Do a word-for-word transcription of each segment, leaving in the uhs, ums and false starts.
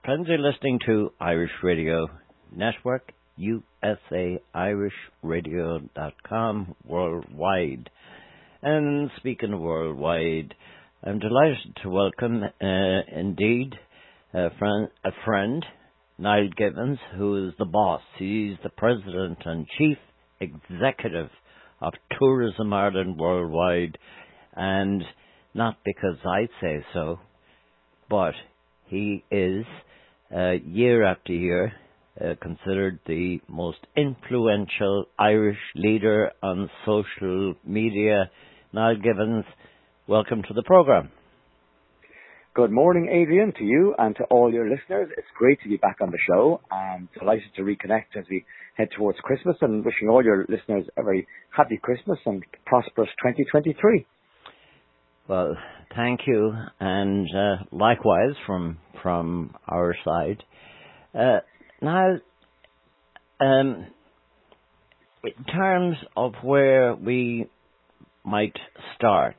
Friends, you're listening to Irish Radio Network, U S A Irish Radio dot com, worldwide. And speaking of worldwide, I'm delighted to welcome, uh, indeed, a friend, a friend, Niall Gibbons, who is the boss. He's the president and chief executive of Tourism Ireland Worldwide, and not because I say so, but he is, uh, year after year, uh, considered the most influential Irish leader on social media. Niall Gibbons, welcome to the programme. Good morning, Adrian, to you and to all your listeners. It's great to be back on the show. I'm delighted to reconnect as we head towards Christmas, and wishing all your listeners a very happy Christmas and prosperous twenty twenty-three. Well, thank you, and uh, likewise from from our side. Uh, now, um, in terms of where we might start,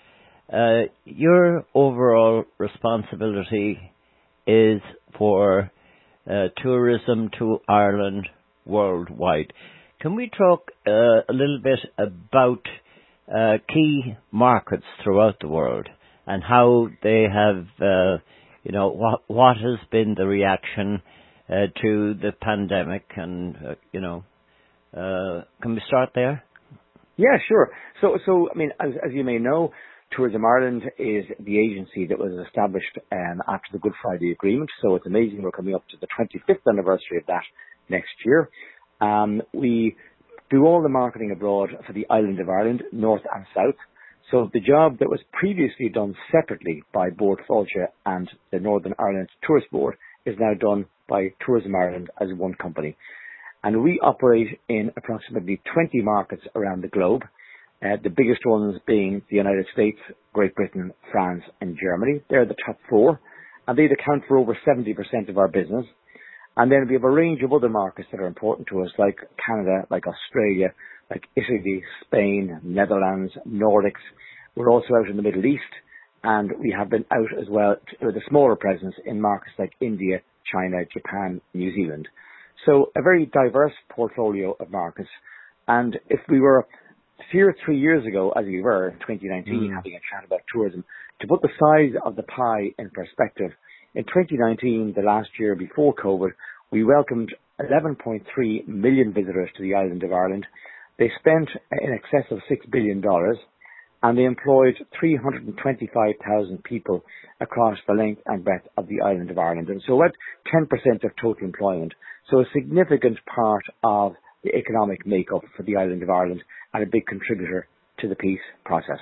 uh, your overall responsibility is for uh, tourism to Ireland worldwide. Can we talk uh, a little bit about uh, key markets throughout the world and how they have, uh, you know, what what has been the reaction uh, to the pandemic, and uh, you know, uh, can we start there? Yeah, sure. So, so I mean, as, as you may know, Tourism Ireland is the agency that was established um, after the Good Friday Agreement. So it's amazing we're coming up to the twenty-fifth anniversary of that next year. Um, we do all the marketing abroad for the island of Ireland, north and south. So the job that was previously done separately by Bord Fáilte and the Northern Ireland Tourist Board is now done by Tourism Ireland as one company. And we operate in approximately twenty markets around the globe, uh, the biggest ones being the United States, Great Britain, France and Germany. They're the top four, and they account for over seventy percent of our business. And then we have a range of other markets that are important to us, like Canada, like Australia, like Italy, Spain, Netherlands, Nordics. We're also out in the Middle East, and we have been out as well with a smaller presence in markets like India, China, Japan, New Zealand. So a very diverse portfolio of markets. And if we were here three years ago, as we were in twenty nineteen, mm. having a chat about tourism, to put the size of the pie in perspective, in twenty nineteen, the last year before COVID, we welcomed eleven point three million visitors to the island of Ireland. They spent in excess of six billion dollars, and they employed three hundred twenty-five thousand people across the length and breadth of the island of Ireland. And so that's ten percent of total employment. So a significant part of the economic makeup for the island of Ireland, and a big contributor to the peace process.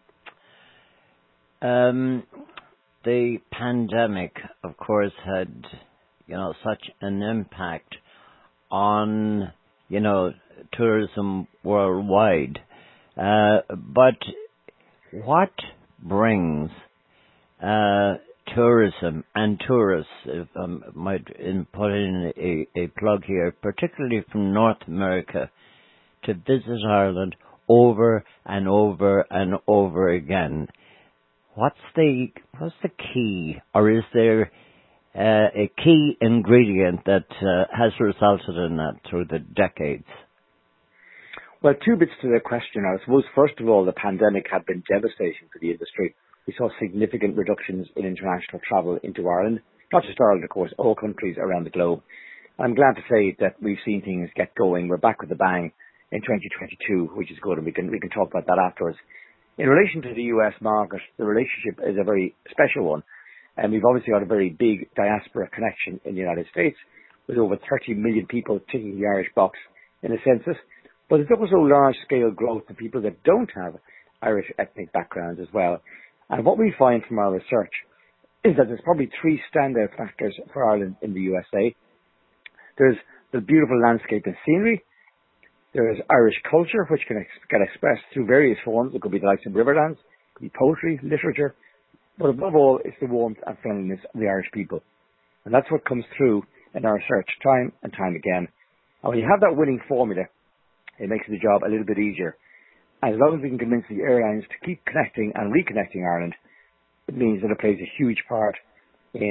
Um, the pandemic, of course, had, you know, such an impact on, you know, tourism worldwide. Uh, but what brings uh, tourism and tourists, if I um, might put in a, a plug here, particularly from North America, to visit Ireland over and over and over again? What's the what's the key, or is there uh, a key ingredient that uh, has resulted in that through the decades? Well, two bits to the question. I suppose, first of all, the pandemic had been devastating for the industry. We saw significant reductions in international travel into Ireland, not just Ireland, of course, all countries around the globe. I'm glad to say that we've seen things get going. We're back with a bang in twenty twenty-two, which is good, and we can we can talk about that afterwards. In relation to the U S market, the relationship is a very special one, and we've obviously got a very big diaspora connection in the United States, with over thirty million people ticking the Irish box in the census. But there's also large-scale growth of people that don't have Irish ethnic backgrounds as well. And what we find from our research is that there's probably three standout factors for Ireland in the U S A. There's the beautiful landscape and scenery. There is Irish culture, which can ex- get expressed through various forms. It could be the likes of Riverlands, it could be poetry, literature. But above all, it's the warmth and friendliness of the Irish people. And that's what comes through in our research time and time again. And when you have that winning formula, it makes the job a little bit easier. And as long as we can convince the airlines to keep connecting and reconnecting Ireland, it means that it plays a huge part in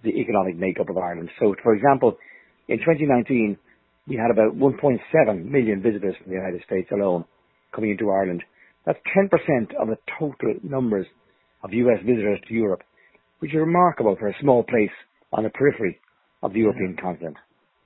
the economic makeup of Ireland. So, for example, in twenty nineteen, we had about one point seven million visitors from the United States alone coming into Ireland. That's ten percent of the total numbers of U S visitors to Europe, which is remarkable for a small place on the periphery of the European continent.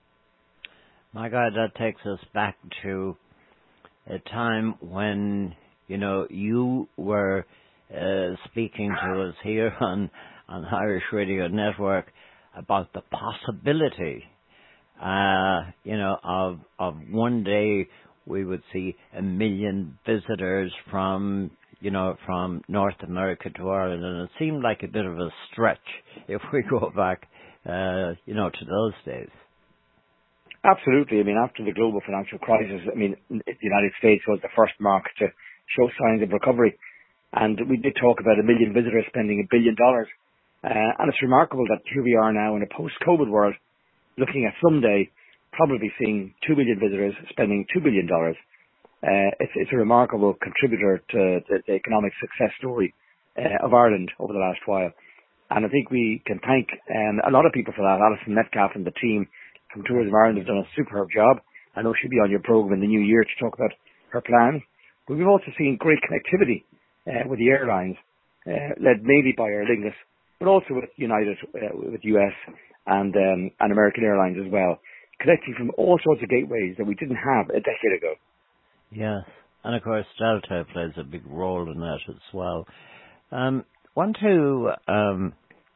My God, that takes us back to a time when, you know, you were uh, speaking to us here on, on Irish Radio Network about the possibility, uh, you know, of, of one day we would see a million visitors from, you know, from North America to Ireland, and it seemed like a bit of a stretch if we go back, uh, you know, to those days. Absolutely. I mean, after the global financial crisis, I mean, the United States was the first market to show signs of recovery, and we did talk about a million visitors spending a billion dollars, uh, and it's remarkable that here we are now in a post-COVID world, looking at someday probably seeing two million visitors spending two billion dollars. Uh, it's, it's a remarkable contributor to the, the economic success story uh, of Ireland over the last while. And I think we can thank um, a lot of people for that. Alison Metcalf and the team from Tourism Ireland have done a superb job. I know she'll be on your programme in the new year to talk about her plans. But we've also seen great connectivity uh, with the airlines, uh, led mainly by Aer Lingus, but also with United, uh, with U S and, um, and American Airlines as well, connecting from all sorts of gateways that we didn't have a decade ago. Yes, and of course Delta plays a big role in that as well. Um, want to um,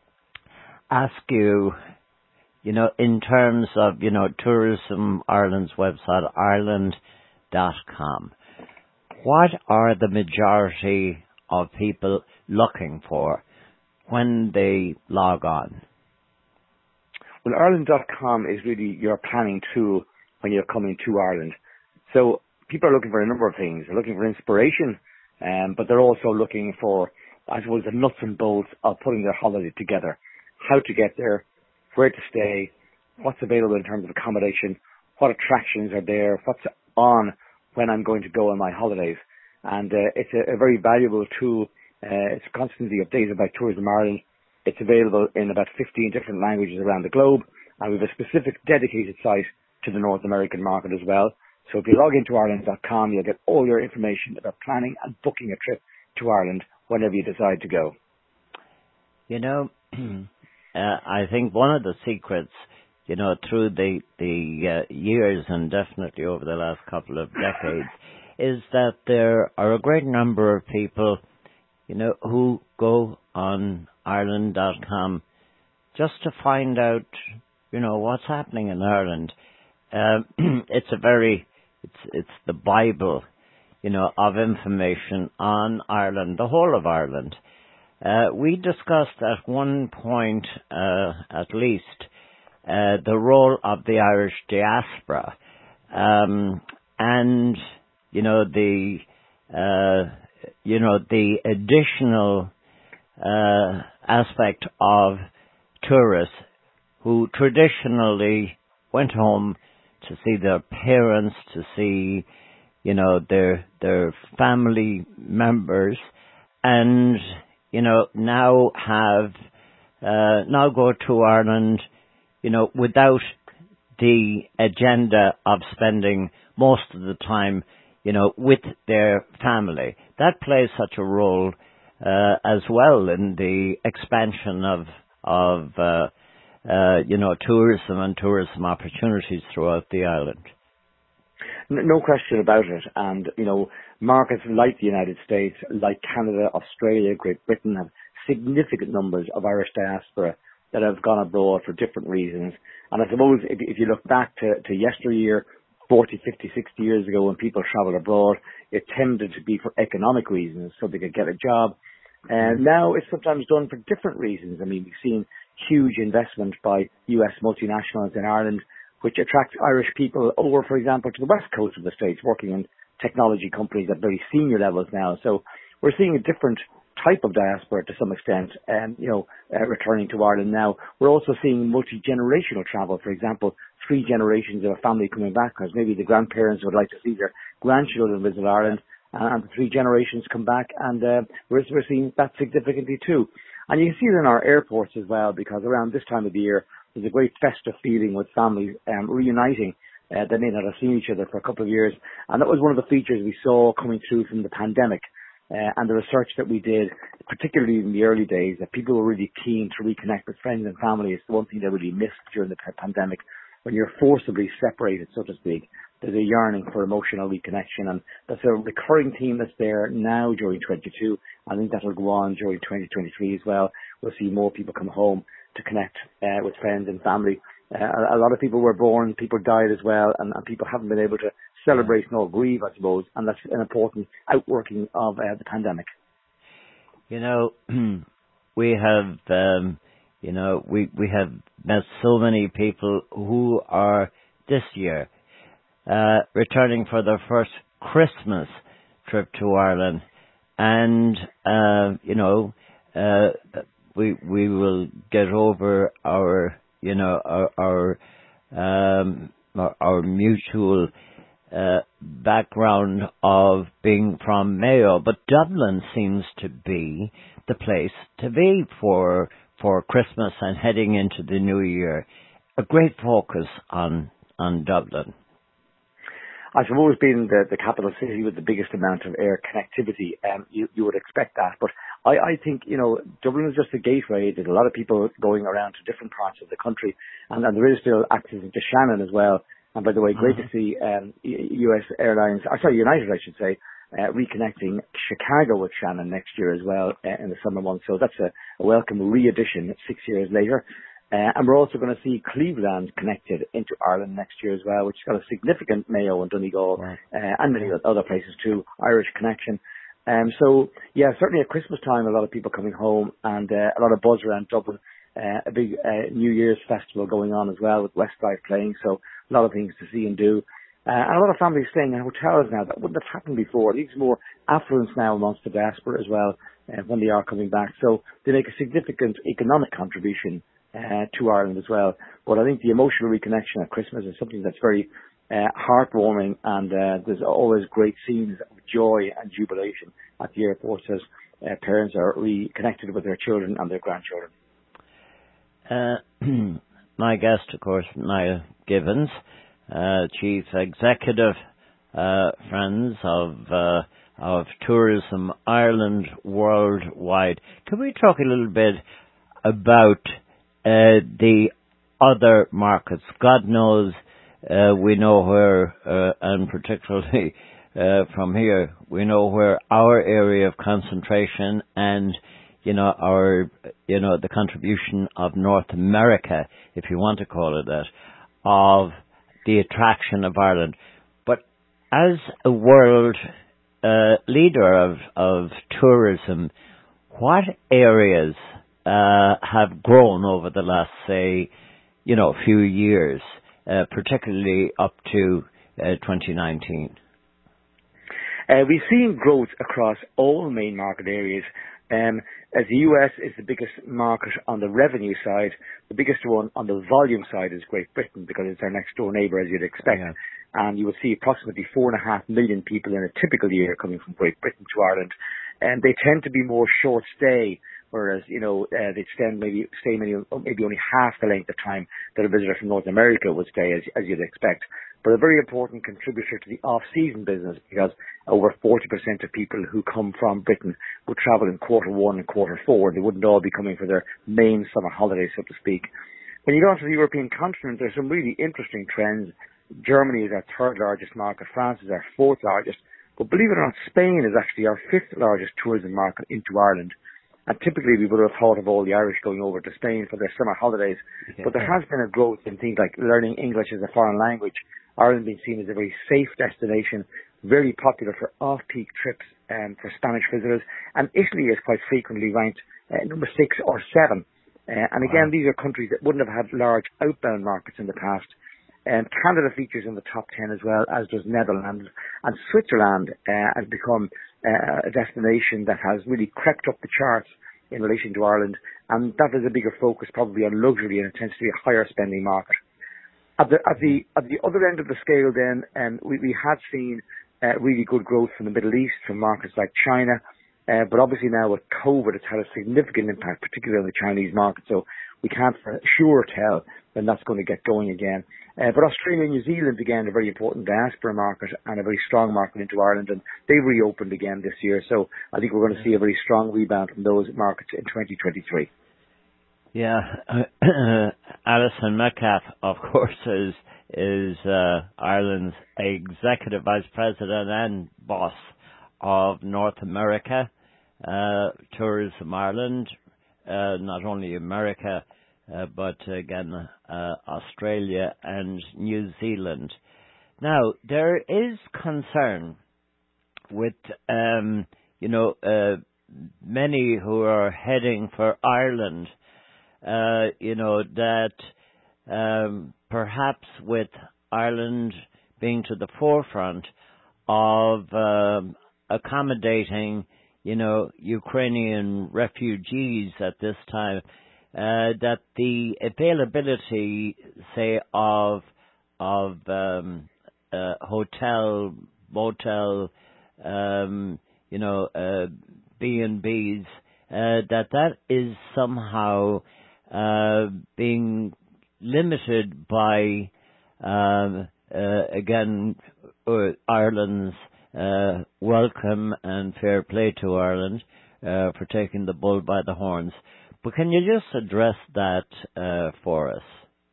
ask you, you know, in terms of, you know, Tourism Ireland's website, ireland dot com, what are the majority of people looking for when they log on? Well, ireland dot com is really your planning tool when you're coming to Ireland. So people are looking for a number of things. They're looking for inspiration, um, but they're also looking for, I suppose, the nuts and bolts of putting their holiday together. How to get there, where to stay, what's available in terms of accommodation, what attractions are there, what's on when I'm going to go on my holidays. And uh, it's a, a very valuable tool. Uh, it's constantly updated by Tourism Ireland. It's available in about fifteen different languages around the globe, and we have a specific dedicated site to the North American market as well. So if you log into ireland dot com, you'll get all your information about planning and booking a trip to Ireland whenever you decide to go. You know, uh, I think one of the secrets, you know, through the, the uh, years and definitely over the last couple of decades, is that there are a great number of people, you know, who go on ireland dot com just to find out, you know, what's happening in Ireland. Uh, it's a very, it's it's the Bible, you know, of information on Ireland, the whole of Ireland. Uh, we discussed at one point, uh, at least, uh, the role of the Irish diaspora, um, and you know the, uh, you know the additional uh, aspect of tourists who traditionally went home to see their parents, to see, you know, their their family members, and you know now have uh, now go to Ireland, you know, without the agenda of spending most of the time, you know, with their family. That plays such a role uh, as well in the expansion of of uh, uh, you know tourism and tourism opportunities throughout the island. No question about it. And, you know, markets like the United States, like Canada, Australia, Great Britain have significant numbers of Irish diaspora that have gone abroad for different reasons. And I suppose if, if you look back to, to yesteryear, forty, fifty, sixty years ago when people travelled abroad, it tended to be for economic reasons, so they could get a job. And now it's sometimes done for different reasons. I mean, we've seen huge investment by U S multinationals in Ireland, which attracts Irish people over, for example, to the west coast of the States, working in technology companies at very senior levels now. So we're seeing a different type of diaspora to some extent, and, you know, uh, returning to Ireland now. We're also seeing multi-generational travel, for example, three generations of a family coming back, because maybe the grandparents would like to see their grandchildren visit Ireland, and the three generations come back, and uh, we're, we're seeing that significantly too. And you can see it in our airports as well, because around this time of the year, there's a great festive feeling with families um, reuniting. Uh, they may not have seen each other for a couple of years. And that was one of the features we saw coming through from the pandemic. Uh, and the research that we did, particularly in the early days, that people were really keen to reconnect with friends and family. It's the one thing they really missed during the p- pandemic. When you're forcibly separated, so to speak, there's a yearning for emotional reconnection, and that's a recurring theme that's there now during twenty-two. I think that'll go on during twenty twenty-three as well. We'll see more people come home to connect uh, with friends and family. Uh, a, a lot of people were born, people died as well, and, and people haven't been able to celebrate nor grieve, I suppose, and that's an important outworking of uh, the pandemic. You know, we have, um, you know, we we have met so many people who are this year uh, returning for their first Christmas trip to Ireland, and uh, you know, uh, we we will get over our, you know, our our, um, our, our mutual uh, background of being from Mayo, but Dublin seems to be the place to be for for Christmas and heading into the new year. A great focus on on Dublin. I suppose being the, the capital city with the biggest amount of air connectivity, um, you, you would expect that. But I, I think, you know, Dublin is just a gateway. There's a lot of people going around to different parts of the country, and, and there is still access to Shannon as well. And by the way, great mm-hmm. to see um, U S Airlines, or sorry, United, I should say, uh, reconnecting Chicago with Shannon next year as well uh, in the summer months. So that's a, a welcome re-addition six years later. Uh, and we're also going to see Cleveland connected into Ireland next year as well, which has got a significant Mayo and Donegal wow. uh, and many other places too, Irish connection. Um, so, yeah, certainly at Christmas time, a lot of people coming home, and uh, a lot of buzz around Dublin. Uh, a big uh, New Year's festival going on as well with Westlife playing, so a lot of things to see and do. Uh, and a lot of families staying in hotels now. That wouldn't have happened before. There's more affluence now amongst the diaspora as well uh, when they are coming back. So they make a significant economic contribution Uh, to Ireland as well. But I think the emotional reconnection at Christmas is something that's very uh, heartwarming, and uh, there's always great scenes of joy and jubilation at the airports as uh, parents are reconnected with their children and their grandchildren. Uh, my guest, of course, Niall Gibbons, uh, Chief Executive uh, Friends of uh, of Tourism Ireland Worldwide. Can we talk a little bit about Uh, the other markets? God knows uh, we know where, uh, and particularly uh, from here, we know where our area of concentration and, you know, our, you know, the contribution of North America, if you want to call it that, of the attraction of Ireland. But as a world uh, leader of, of tourism, what areas Uh, have grown over the last, say, you know, few years, uh, particularly up to uh, twenty nineteen? Uh, we've seen growth across all main market areas. Um, as the U S is the biggest market on the revenue side, the biggest one on the volume side is Great Britain, because it's our next door neighbour, as you'd expect. Yeah. And you will see approximately four and a half million people in a typical year coming from Great Britain to Ireland. And they tend to be more short stay, whereas, you know, uh, they'd stand maybe, stay maybe, maybe only half the length of time that a visitor from North America would stay, as, as you'd expect. But a very important contributor to the off-season business, because over forty percent of people who come from Britain would travel in quarter one and quarter four. They wouldn't all be coming for their main summer holidays, so to speak. When you go to the European continent, there's some really interesting trends. Germany is our third largest market. France is our fourth largest. But believe it or not, Spain is actually our fifth largest tourism market into Ireland. And typically we would have thought of all the Irish going over to Spain for their summer holidays. Yeah. But there has been a growth in things like learning English as a foreign language. Ireland being seen as a very safe destination, very popular for off-peak trips um, for Spanish visitors. And Italy is quite frequently ranked uh, number six or seven. Uh, and again, wow. These are countries that wouldn't have had large outbound markets in the past. Um, Canada features in the top ten as well, as does Netherlands. And Switzerland uh, has become uh, a destination that has really crept up the charts in relation to Ireland. And that is a bigger focus probably on luxury, and it tends to be a higher spending market. At the, at the, at the other end of the scale then, um, we, we have seen uh, really good growth from the Middle East, from markets like China, Uh, but obviously now with COVID, it's had a significant impact, particularly on the Chinese market. So we can't for sure tell when that's going to get going again. Uh, but Australia and New Zealand, again, a very important diaspora market and a very strong market into Ireland, and they reopened again this year. So I think we're going to see a very strong rebound from those markets in twenty twenty-three. Yeah, Alison Metcalfe, of course, is is uh, Ireland's executive vice president and boss of North America, uh, Tourism Ireland, uh, not only America, uh, but again, uh, Australia and New Zealand. Now, there is concern with, um, you know, uh, many who are heading for Ireland, uh, you know, that um, perhaps with Ireland being to the forefront of um, accommodating, you know, Ukrainian refugees at this time, uh, that the availability, say, of of um, uh, hotel, motel, um, you know, uh, B and B's, uh, that that is somehow uh, being limited by, um, uh, again, uh, Ireland's uh, welcome and fair play to Ireland uh, for taking the bull by the horns. But can you just address that uh, for us?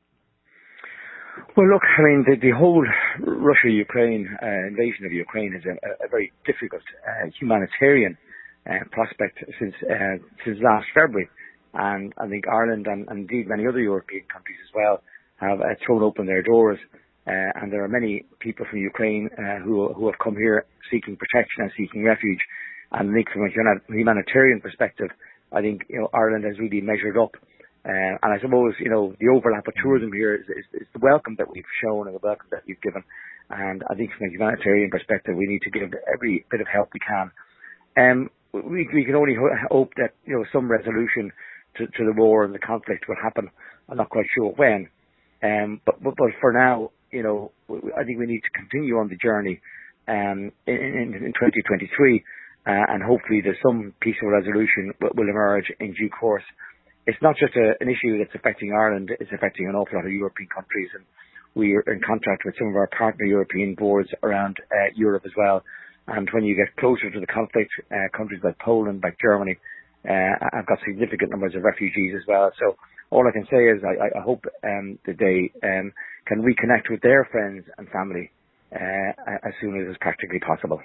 Well, look, I mean, the, the whole Russia-Ukraine uh, invasion of Ukraine is a, a very difficult uh, humanitarian uh, prospect since uh, since last February. And I think Ireland and, and indeed many other European countries as well have uh, thrown open their doors. Uh, and there are many people from Ukraine uh, who who have come here seeking protection and seeking refuge. And I think from a humanitarian perspective, I think, you know, Ireland has really measured up. Uh, and I suppose, you know, the overlap of tourism here is, is, is the welcome that we've shown and the welcome that we've given. And I think from a humanitarian perspective, we need to give every bit of help we can. Um, we, we can only ho- hope that, you know, some resolution to, to the war and the conflict will happen. I'm not quite sure when. Um, but, but, but for now, you know, I think we need to continue on the journey um, in, in, in twenty twenty-three, uh, and hopefully there's some peaceful resolution will, will emerge in due course. It's not just a, an issue that's affecting Ireland, it's affecting an awful lot of European countries, and we are in contact with some of our partner European boards around uh, Europe as well. And when you get closer to the conflict, uh, countries like Poland, like Germany, uh, have got significant numbers of refugees as well. So all I can say is I, I hope um, that they um, can reconnect with their friends and family uh, as soon as is practically possible.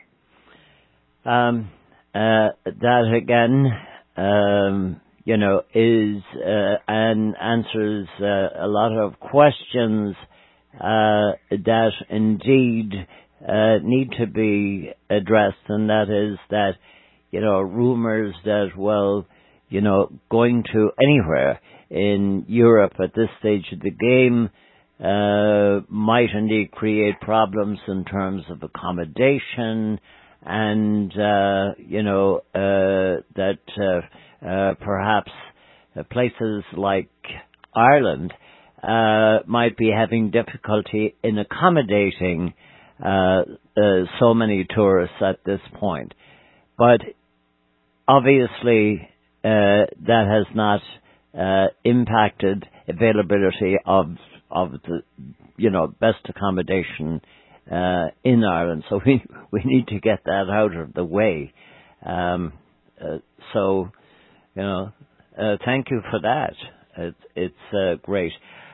Um, uh, that again, um, you know, is uh, and answers uh, a lot of questions uh, that indeed uh, need to be addressed, and that is that, you know, rumors that, well, you know, going to anywhere in Europe at this stage of the game uh, might indeed create problems in terms of accommodation, and uh, you know uh, that uh, uh, perhaps uh, places like Ireland uh, might be having difficulty in accommodating uh, uh, so many tourists at this point. But obviously, uh, that has not uh, impacted availability of of the, you know, best accommodation uh, in Ireland. So we we need to get that out of the way. Um, uh, so, you know, uh, thank you for that. It, it's uh, great.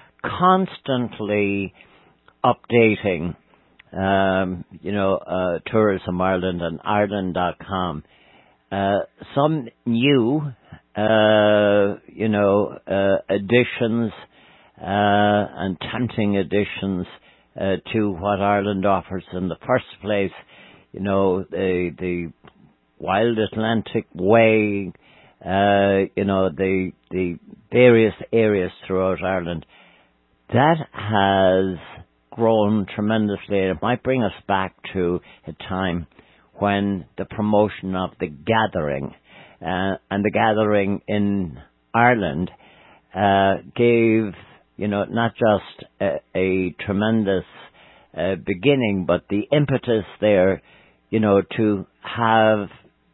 Constantly updating, um, you know, uh, Tourism Ireland and Ireland dot com. Uh, some new, uh, you know, uh, additions uh, and tempting additions uh, to what Ireland offers in the first place. You know, the the Wild Atlantic Way, uh, you know, the the various areas throughout Ireland. That has grown tremendously. It might bring us back to a time when the promotion of the gathering uh, and the gathering in Ireland uh, gave, you know, not just a, a tremendous uh, beginning, but the impetus there, you know, to have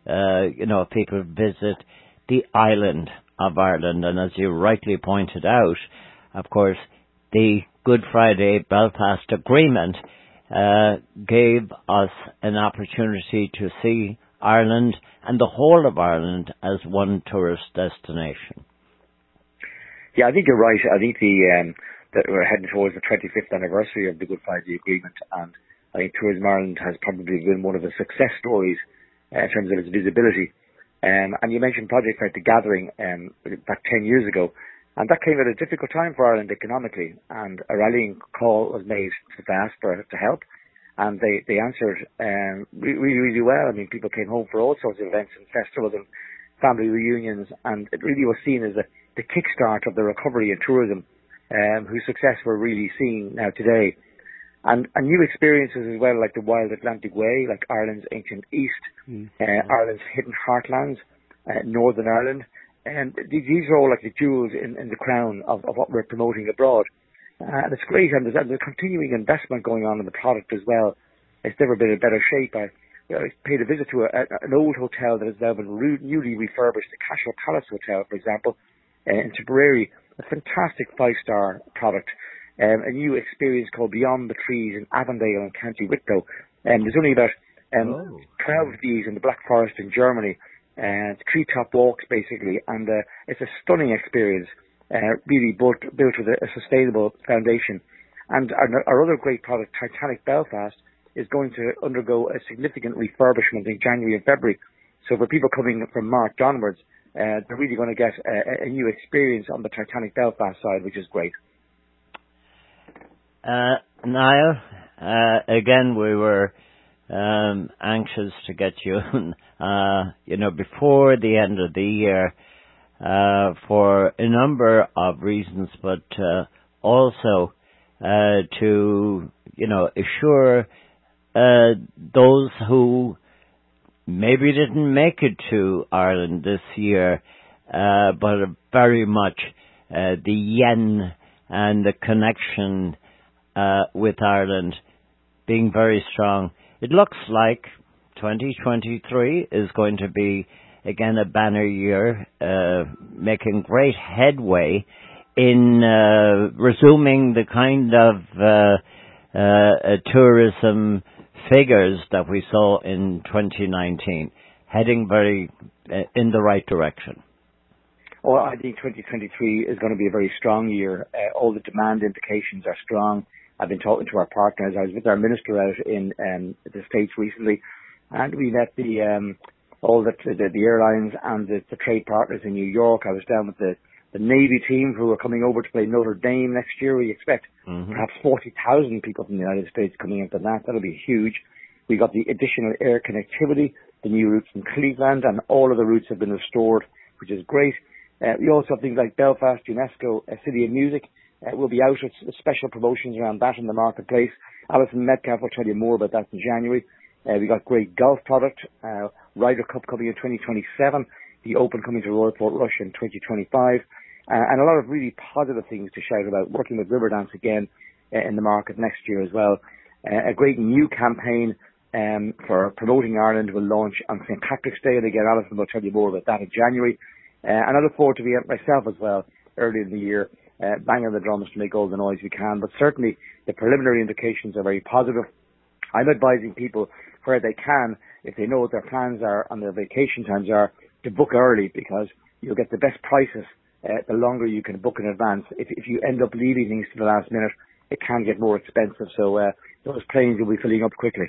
uh, you know, people visit the island of Ireland. And as you rightly pointed out, of course, the Good Friday Belfast Agreement uh, gave us an opportunity to see Ireland and the whole of Ireland as one tourist destination. Yeah, I think you're right. I think the um, that we're heading towards the twenty-fifth anniversary of the Good Friday Agreement, and I think Tourism Ireland has probably been one of the success stories uh, in terms of its visibility. Um, and you mentioned projects like the Gathering um, back ten years ago, and that came at a difficult time for Ireland economically, and a rallying call was made to the diaspora to help, and they, they answered um, really, really well. I mean, people came home for all sorts of events and festivals and family reunions, and it really was seen as a, the kickstart of the recovery in tourism, um, whose success we're really seeing now today. And, and new experiences as well, like the Wild Atlantic Way, like Ireland's Ancient East, mm. uh, Ireland's Hidden Heartlands, uh, Northern Ireland. And these are all like the jewels in, in the crown of, of what we're promoting abroad. Uh, and it's great, and there's, and there's continuing investment going on in the product as well. It's never been in better shape. I, you know, I paid a visit to a, a, an old hotel that has now been re- newly refurbished, the Cashel Palace Hotel, for example, uh, in Tipperary. A fantastic five-star product. Um, a new experience called Beyond the Trees in Avondale and County Wicklow. Um, there's only about um, oh. twelve of these in the Black Forest in Germany. Uh, treetop walks, basically, and uh, it's a stunning experience, uh, really built, built with a, a sustainable foundation. And our, our other great product, Titanic Belfast, is going to undergo a significant refurbishment in January and February. So for people coming from March onwards, uh, they're really going to get a, a new experience on the Titanic Belfast side, which is great. Uh, Niall, uh, again, we were um, anxious to get you, uh, you know, before the end of the year uh, for a number of reasons, but uh, also uh, to, you know, assure uh, those who maybe didn't make it to Ireland this year, uh, but are very much uh, the yen and the connection Uh, with Ireland being very strong. It looks like twenty twenty-three is going to be, again, a banner year, uh, making great headway in uh, resuming the kind of uh, uh, tourism figures that we saw in twenty nineteen, heading very uh, in the right direction. Well, I think twenty twenty-three is going to be a very strong year. Uh, all the demand indications are strong. I've been talking to our partners. I was with our minister out in um, the States recently, and we met the um, all the, the the airlines and the, the trade partners in New York. I was down with the, the Navy team who are coming over to play Notre Dame next year. We expect mm-hmm. perhaps forty thousand people from the United States coming into that. That'll be huge. We got the additional air connectivity, the new routes in Cleveland, and all of the routes have been restored, which is great. Uh, we also have things like Belfast, UNESCO, a City of Music. Uh, we'll be out with special promotions around that in the marketplace. Alison Metcalf will tell you more about that in January. Uh, we got great golf product, uh, Ryder Cup coming in twenty twenty-seven, the Open coming to Royal Portrush in twenty twenty-five, uh, and a lot of really positive things to shout about, working with Riverdance again uh, in the market next year as well. Uh, a great new campaign um, for promoting Ireland will launch on Saint Patrick's Day, and again, Alison will tell you more about that in January. Uh, and I look forward to being out myself as well early in the year, uh, banging the drums to make all the noise we can. But certainly the preliminary indications are very positive. I'm advising people where they can, if they know what their plans are and their vacation times are, to book early, because you'll get the best prices uh, the longer you can book in advance. If, if you end up leaving things to the last minute, it can get more expensive. So uh, those planes will be filling up quickly.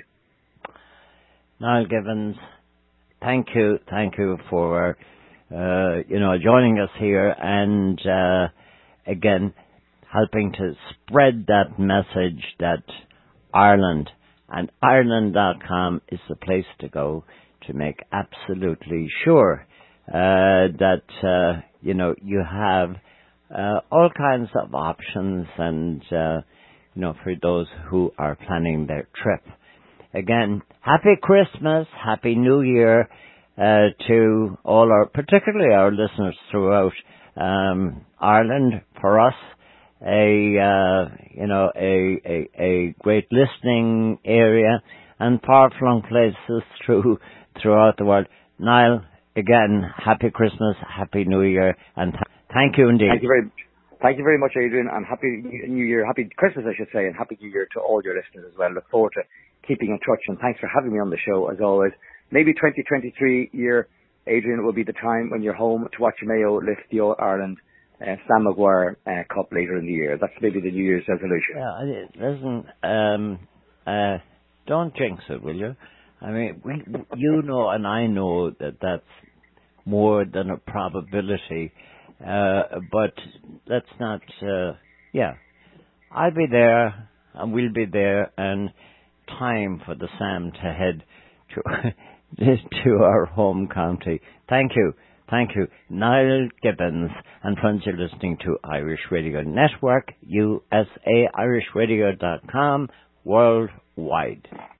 Niall Gibbons, thank you, thank you for uh, you know joining us here and uh, again helping to spread that message that Ireland and Ireland dot com is the place to go to make absolutely sure uh, that uh, you know you have uh, all kinds of options, and uh, you know for those who are planning their trip. Again, happy Christmas, happy New Year uh, to all our, particularly our listeners throughout um, Ireland. For us, a uh, you know a, a a great listening area, and far-flung places through throughout the world. Niall, again, happy Christmas, happy New Year, and th- thank you indeed. Thank you very Thank you very much, Adrian, and happy New Year, happy Christmas, I should say, and happy New Year to all your listeners as well. Look forward to keeping in touch, and thanks for having me on the show, as always. Maybe twenty twenty-three year, Adrian, will be the time when you're home to watch Mayo lift the All-Ireland uh, Sam Maguire uh, Cup later in the year. That's maybe the New Year's resolution. Yeah, listen, um, uh, don't jinx it, will you? I mean, we, you know, and I know that that's more than a probability, uh, but let's not, uh, yeah. I'll be there, and we'll be there, and time for the Sam to head to, to our home county. Thank you. Thank you. Niall Gibbons, and friends, you're listening to Irish Radio Network, U S A Irish Radio dot com, worldwide.